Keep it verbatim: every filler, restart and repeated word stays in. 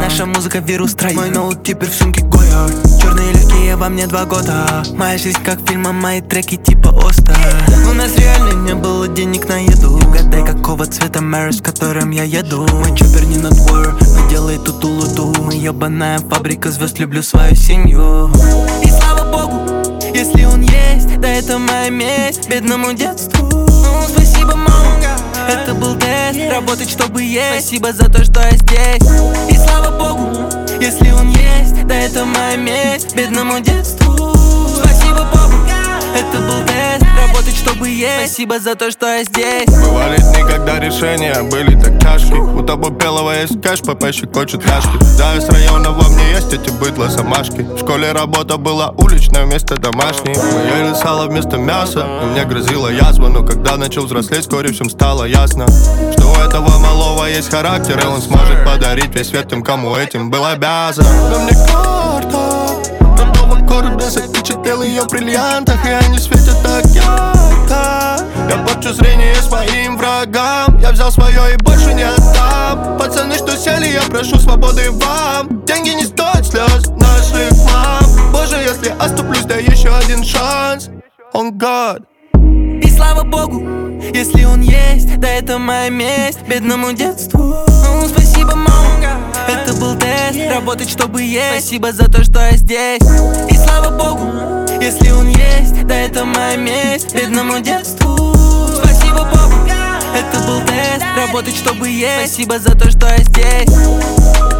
Наша музыка вирус троит. Мой ноут теперь в сумке Гоя. Черные легкие во мне два года. Моя жизнь как фильм, а мои треки типа Оста. У нас реально не было денег на еду. Угадай, какого цвета Мэрис, в котором я еду. Мой чоппер не на двор, но делает тут улуду. Мы ебаная фабрика звезд, люблю свою семью. И слава богу, если он есть, да это моя месть бедному детству. Ну, спасибо, мама, это был тест. Работать, чтобы есть. Спасибо за то, что я здесь. И слава богу, если он есть, да это моя месть бедному детству. Спасибо, богу, это был тест. Работать, чтобы есть. Спасибо за то, что я здесь. Бывали дни, когда решения были так тяжки. У того белого есть кэш, ПП щекочут ляжки. Да, из района во мне есть эти быдло самашки. В школе работа была уличная вместо домашней. Мы ели сало вместо мяса, и мне грозила язва. Но когда начал взрослеть, вскоре всем стало ясно, что у этого малого есть характер, и он сможет подарить весь свет тем, кому этим был обязан. Но мне гордо, на новом городе запечатлел ее в бриллиантах, и они светят так ярко. Я порчу зрение своим врагам. Я взял свое и больше не отдам. Пацаны, что сели, я прошу свободы вам. Деньги не стоят слез наших мам. Боже, если оступлюсь, дай еще один шанс. Он God. И слава богу, если он есть, да это моя месть бедному детству. Ну, спасибо, мама, это был тест. Работать, чтобы есть. Спасибо за то, что я здесь. И слава богу, если он есть, да это моя месть бедному детству. Спасибо, богу, это был тест. Работать, чтобы есть. Спасибо за то, что я здесь.